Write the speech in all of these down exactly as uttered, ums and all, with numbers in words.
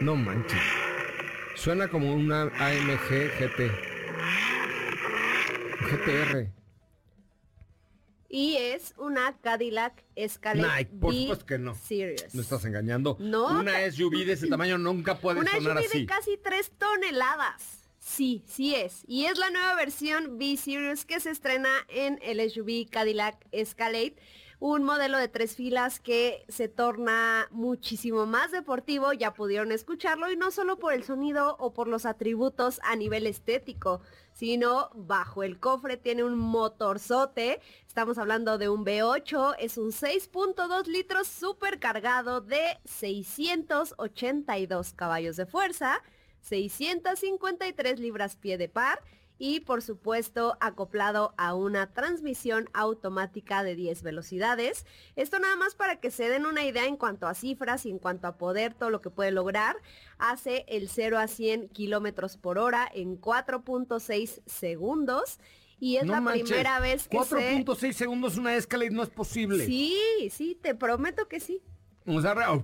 No manches. Suena como una A M G G T. G T R. Y es una Cadillac Escalade Nah, por B supuesto que no. Series. No estás engañando. No. Una S U V de ese tamaño nunca puede Una sonar S U V así. de casi tres toneladas. Sí, sí es. Y es la nueva versión B-Series que se estrena en el S U V Cadillac Escalade. Un modelo de tres filas que se torna muchísimo más deportivo, ya pudieron escucharlo, y no solo por el sonido o por los atributos a nivel estético, sino bajo el cofre tiene un motorzote. Estamos hablando de un V ocho, es un seis punto dos litros supercargado de seiscientos ochenta y dos caballos de fuerza, seiscientas cincuenta y tres libras-pie de par, y por supuesto acoplado a una transmisión automática de diez velocidades. Esto nada más para que se den una idea en cuanto a cifras y en cuanto a poder, todo lo que puede lograr. Hace el cero a cien kilómetros por hora en cuatro punto seis segundos. Y es No la manches, primera vez que cuatro se... punto seis segundos una Escalade no es posible. Sí, sí, te prometo que sí. O sea, re-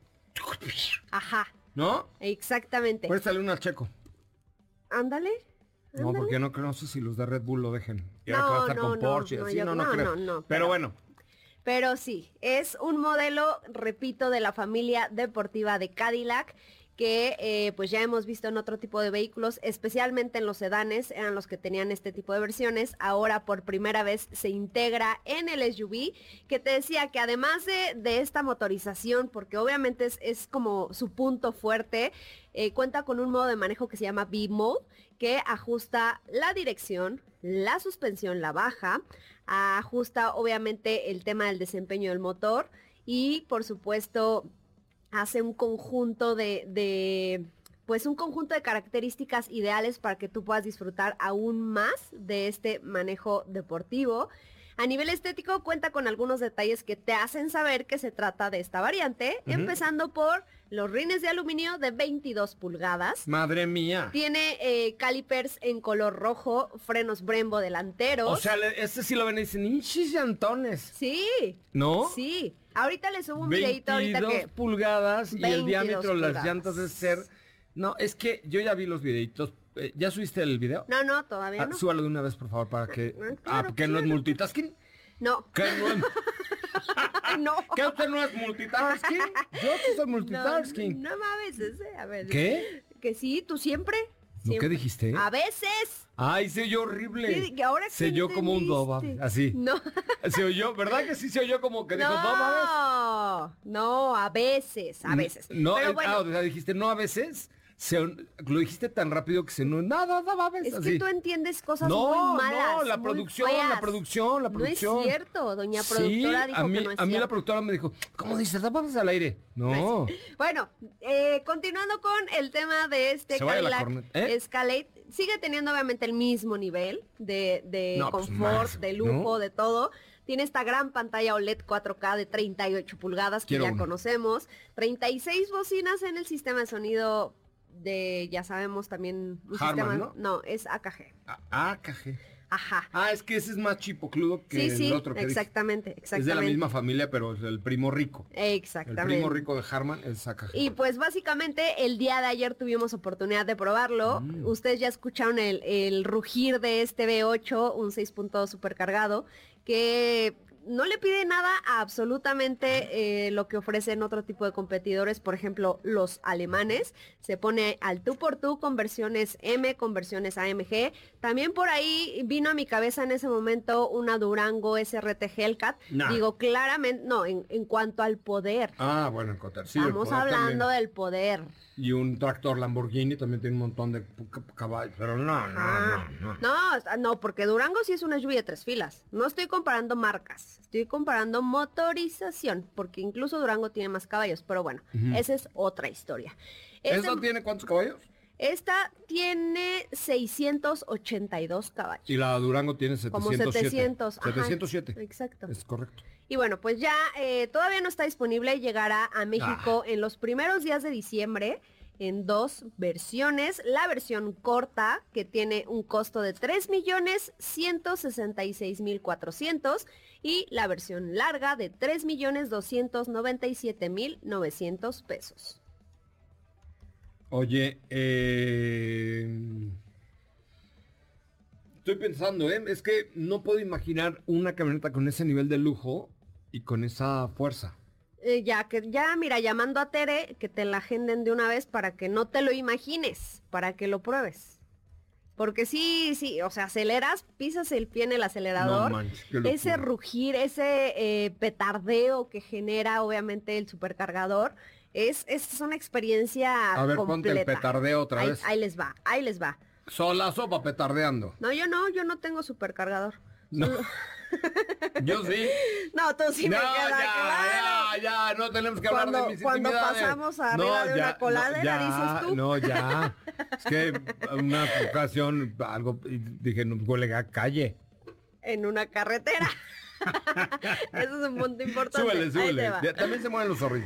Ajá, ¿no? exactamente. Préstale una al Checo. Ándale. No, ándale. porque no, no sé si los de Red Bull lo dejen. Y ahora No, que va a estar no, con no, Porsche, no, así, yo- no, no, no, creo. no, no, pero, pero- bueno, Pero sí, es un modelo, repito, de la familia deportiva de Cadillac, que eh, pues ya hemos visto en otro tipo de vehículos, especialmente en los sedanes, eran los que tenían este tipo de versiones. Ahora por primera vez se integra en el S U V, que te decía que además de, de esta motorización, porque obviamente es, es como su punto fuerte, eh, cuenta con un modo de manejo que se llama B-Mode, que ajusta la dirección, la suspensión la baja, ajusta obviamente el tema del desempeño del motor, y por supuesto hace un conjunto de, de, pues un conjunto de características ideales para que tú puedas disfrutar aún más de este manejo deportivo. A nivel estético cuenta con algunos detalles que te hacen saber que se trata de esta variante, uh-huh. empezando por los rines de aluminio de veintidós pulgadas. Madre mía. Tiene eh, calipers en color rojo, frenos Brembo delanteros. O sea, este sí lo ven y dicen, ¡hinchis llantones! Sí. ¿No? Sí. Ahorita les subo un videito ahorita que... veintidós pulgadas y el diámetro de las pulgadas. llantas debe ser... No, es que yo ya vi los videitos. ¿Ya subiste el video? No, no, todavía ah, no. Súbalo de una vez, por favor, para que... Claro, ah, ¿que no es multitasking? No. ¿Que no es... no. ¿Que usted no es multitasking? Yo sí soy multitasking. No, no, no mames, ese, a ver. ¿Qué? Que sí, tú siempre. ¿No qué dijiste? A veces. Ay, se oyó horrible. Sí, que ahora se oyó como un doba, así. No. Se oyó, ¿verdad que sí se oyó como que dijo no, doba? No, a veces, a veces. No, Pero eh, bueno, ah, o sea, dijiste no a veces. Se, lo dijiste tan rápido que se no nada, nada, nada. Es así. que tú entiendes cosas no, muy malas. No, la muy producción, feas. la producción, la producción. No es cierto, doña productora sí, dijo a mí, que no es a mí cierto. la productora me dijo, ¿cómo dices? Vamos al aire. No. Bueno, eh, continuando con el tema de este Se vaya la Cadillac corneta, ¿eh? Escalade, sigue teniendo obviamente el mismo nivel de, de No, pues confort, más, de lujo, ¿no? de todo. Tiene esta gran pantalla O L E D cuatro K de treinta y ocho pulgadas que Quiero ya uno. conocemos. treinta y seis bocinas en el sistema de sonido de, ya sabemos también, un Harman, sistema, ¿no? no, es A K G. Ah, cajé. Ajá. Ah, es que ese es más chipocludo que Sí, el sí, otro que exactamente, dije. exactamente. Es de la misma familia, pero es el primo rico. Exactamente. El primo rico de Harman es A K G. Y pues básicamente el día de ayer tuvimos oportunidad de probarlo. Mm. Ustedes ya escucharon el, el rugir de este V ocho, un seis punto dos supercargado, que no le pide nada a absolutamente eh, lo que ofrecen otro tipo de competidores, por ejemplo, los alemanes. Se pone al tú por tú con versiones M, con versiones A M G. También por ahí vino a mi cabeza en ese momento una Durango S R T Hellcat. Nah. Digo, claramente, no, en, en cuanto al poder. Ah, bueno, en Cotter, sí, Estamos poder hablando también. del poder. Y un tractor Lamborghini también tiene un montón de caballos, pero no, no, Ah, no, no. no, no, porque Durango sí es una lluvia de tres filas. No estoy comparando marcas, estoy comparando motorización, porque incluso Durango tiene más caballos, pero bueno, uh-huh. esa es otra historia. ¿Esta Este, tiene cuántos caballos? Esta tiene seiscientos ochenta y dos caballos. Y la Durango tiene Como setecientos siete. setecientos. Ajá, setecientos siete. Exacto. Es correcto. Y bueno, pues ya eh, todavía no está disponible, llegará a México ah. en los primeros días de diciembre en dos versiones. La versión corta, que tiene un costo de tres millones ciento sesenta y seis mil cuatrocientos, y la versión larga de tres millones doscientos noventa y siete mil novecientos pesos. Oye, eh... estoy pensando, ¿eh? Es que no puedo imaginar una camioneta con ese nivel de lujo y con esa fuerza. Eh, ya que ya mira, llamando a Tere, que te la agenden de una vez para que no te lo imagines, para que lo pruebes. Porque sí, sí, o sea, aceleras, pisas el pie en el acelerador, No manches, qué locura. ese rugir, ese eh, petardeo que genera obviamente el supercargador, es, es una experiencia A ver, ponte el completa. petardeo otra Ahí, vez. ahí les va, ahí les va. Sola sopa petardeando. No, yo no, yo no tengo supercargador. No. Solo- Yo sí. No, tú sí me No, queda ya, claro. ya, ya, no tenemos que hablar Cuando- de mis cuando intimidades. pasamos arriba de una coladera, no, ya, dices tú. No, ya. Es que una ocasión, algo, y dije, no, huele a calle. En una carretera. Eso es un punto importante. Súbele, Ahí súbele. te va. Ya, también se mueven los zorrillos.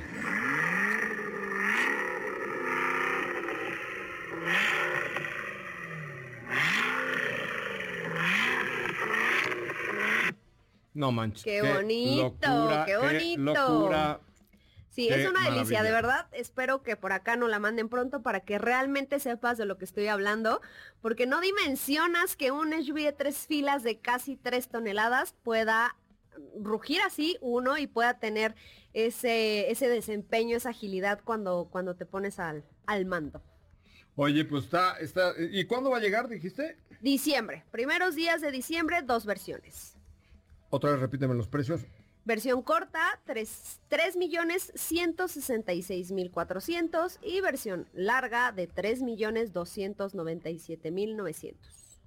No manches. Qué bonito, qué bonito. locura. Sí, Qué es una delicia, maravilla. de verdad. Espero que por acá no la manden pronto para que realmente sepas de lo que estoy hablando, porque no dimensionas que un S U V de tres filas de casi tres toneladas pueda rugir así uno y pueda tener ese, ese desempeño, esa agilidad cuando, cuando te pones al, al mando. Oye, pues está, está. ¿Y cuándo va a llegar, dijiste? Diciembre, primeros días de diciembre, dos versiones. Otra vez repíteme los precios. Versión corta, tres millones ciento sesenta y seis mil cuatrocientos y versión larga de tres millones doscientos noventa y siete mil novecientos.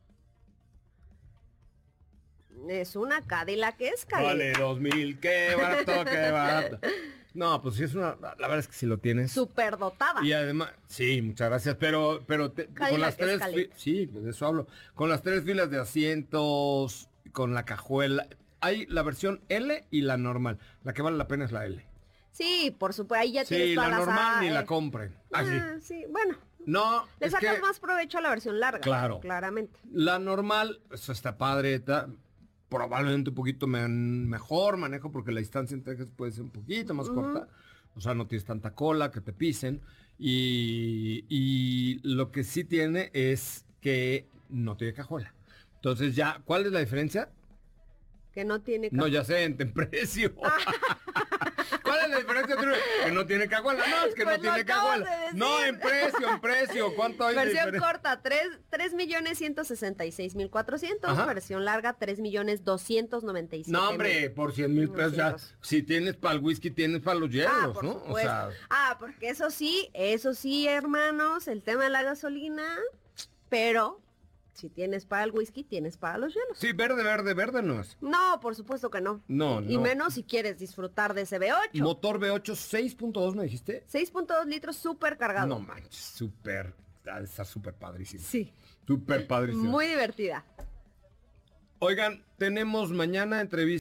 Es una Cadillac Escalade. Vale, dos mil, qué barato, qué barato. No, pues sí es una, la verdad es que si lo tienes. Súper dotada. Y además, sí, muchas gracias, pero, pero te- con Cadillac las tres, Escalade. fi- sí, pues de eso hablo, con las tres filas de asientos, con la cajuela, hay la versión L y la normal, la que vale la pena es la L. Sí, por supuesto, ahí ya Sí, tienes la todas las normal A, ni eh. la compren. Ah, sí. Ah, sí, bueno, No, le es sacas que más provecho a la versión larga. Claro. Claramente. la normal, eso está padre, está probablemente un poquito me- mejor manejo porque la distancia entre ejes puede ser un poquito más corta. O sea, no tienes tanta cola que te pisen. Y, y lo que sí tiene es que no tiene cajuela. Entonces ya, ¿cuál es la diferencia? Que no tiene No, ca- ya sé, en, en precio. ¿Cuál es la diferencia? True? Que no tiene cajuela. No, es que Pues no lo tiene acabas cajuela. de decir. No, en precio, en precio. ¿Cuánto hay de Versión diferencia? corta, tres millones ciento sesenta y seis mil cuatrocientos. Ajá. Versión larga, tres millones doscientos noventa y siete mil. No, hombre, por cien mil pesos ya. novecientos. Si tienes para el whisky, tienes para los hielos, Ah, por ¿no? supuesto. O sea, Ah, porque eso sí, eso sí, hermanos, el tema de la gasolina, pero si tienes para el whisky, tienes para los hielos. sí, verde, verde, verde no es. No, por supuesto que no. No, Y no. menos si quieres disfrutar de ese V ocho. Motor V ocho seis punto dos, ¿me dijiste? seis punto dos litros súper cargado. No manches, súper. ah, Está súper padrísimo. Sí, Súper padrísimo. muy divertida. Oigan, tenemos mañana entrevista.